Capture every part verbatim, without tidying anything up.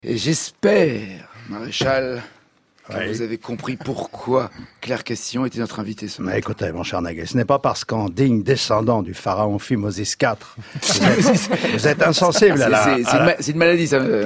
Et j'espère, Maréchal, que oui. vous avez compris pourquoi Claire Castillon était notre invitée ce matin. Mais écoutez, mon cher Nagui, ce n'est pas parce qu'en digne descendant du pharaon Phimosis quatre, vous êtes, vous êtes insensible à la... C'est, c'est, c'est, à une, la... ma- c'est une maladie, ça. Euh,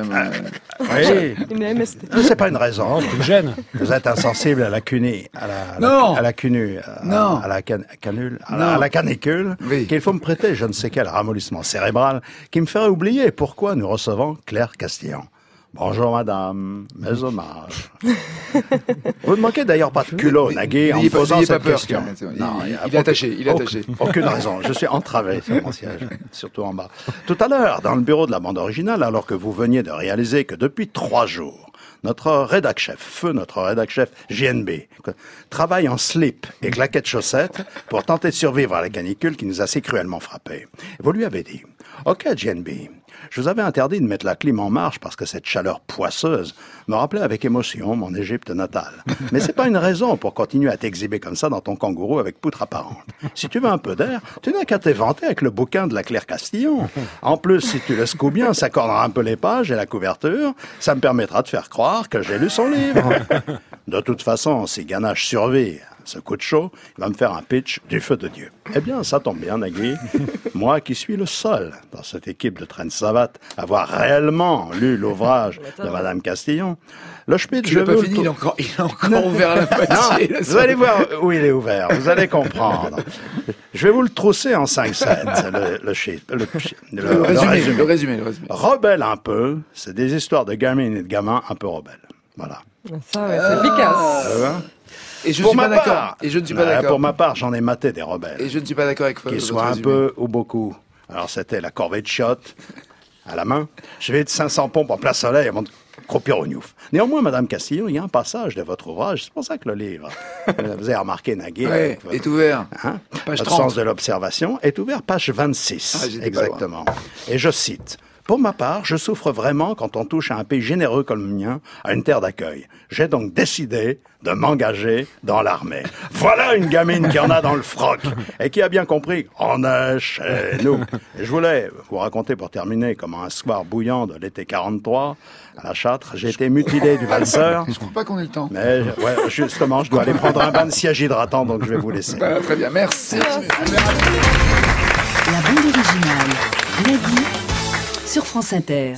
Oui, Une M S T. c'est pas une raison. Tu me gênes. Vous êtes insensible à la cuni, à la, à la- Non. à la cunu, à, Non. à la can- canule, à la, Non. à la canicule, Oui. qu'il faut me prêter je ne sais quel ramollissement cérébral qui me ferait oublier pourquoi nous recevons Claire Castillon. Bonjour madame, mes hommages. Vous ne manquez d'ailleurs pas de culot, Nagui, en me N'ayez pas, posant n'ayez pas cette peur. question. Claire. Il, Non, il, il y a il est attaché, il est aucune- attaché. Aucune raison, je suis entravé sur mon siège, surtout en bas. Tout à l'heure, dans le bureau de la bande originale, alors que vous veniez de réaliser que depuis trois jours, notre rédac-chef, feu notre rédac-chef J N B, travaille en slip et claquettes chaussettes pour tenter de survivre à la canicule qui nous a si cruellement frappés. Vous lui avez dit, « Ok, J N B, je vous avais interdit de mettre la clim en marche parce que cette chaleur poisseuse me rappelait avec émotion mon Égypte natale. Mais c'est pas une raison pour continuer à t'exhiber comme ça dans ton kangourou avec poutre apparente. Si tu veux un peu d'air, tu n'as qu'à t'éventer avec le bouquin de la Claire Castillon. En plus, si tu le secoues bien, ça cordera un peu les pages et la couverture. Ça me permettra de faire croire que j'ai lu son livre. De toute façon, si Ganache survit ce coup de chaud, il va me faire un pitch du feu de Dieu. Eh bien, ça tombe bien, Nagui. Moi qui suis le seul dans cette équipe de traîne savate à avoir réellement lu l'ouvrage de Madame Castillon, le Schmitt, Tu je l'as pas veux fini, le il a encore, il a encore ouvert la non, moitié. là, vous ça. allez voir où il est ouvert, vous allez comprendre. Je vais vous le trousser en cinq sept, le, le, shit, le, le, Le, le résumé, résumé. le résumé, le résumé. Rebelle un peu, c'est des histoires de gamines et de gamins un peu rebelles. Voilà. Ça, ouais, c'est efficace. Euh, Et je ne pour suis ma pas d'accord. part, Et je ne suis pas euh, d'accord. Pour ma part, j'en ai maté des rebelles. Et je ne suis pas d'accord avec Qu'ils votre soient un résumé. peu ou beaucoup. Alors c'était la corvée de chiottes à la main. Je vais de cinq cents pompes en plein soleil avant de croupir au gnouf. Néanmoins, Madame Castillon, il y a un passage de votre ouvrage, c'est pour ça que le livre, vous avez remarqué, Nagui, Ouais, avec votre- est ouvert. hein, Page votre trente. sens de l'observation, est ouvert page vingt-six, Ah, j'étais pas exactement. Et je cite. Pour ma part, je souffre vraiment quand on touche à un pays généreux comme le mien, à une terre d'accueil. J'ai donc décidé de m'engager dans l'armée. Voilà une gamine qui en a dans le froc et qui a bien compris on est chez nous. Et je voulais vous raconter pour terminer comment un soir bouillant de l'été quarante-trois, à la Châtre, j'ai été mutilé du valseur. Je ne crois pas qu'on ait le temps. Mais ouais, justement, je dois aller prendre un bain de siège hydratant, donc je vais vous laisser. Voilà, très bien, merci. La bande originale, Nagui, sur France Inter.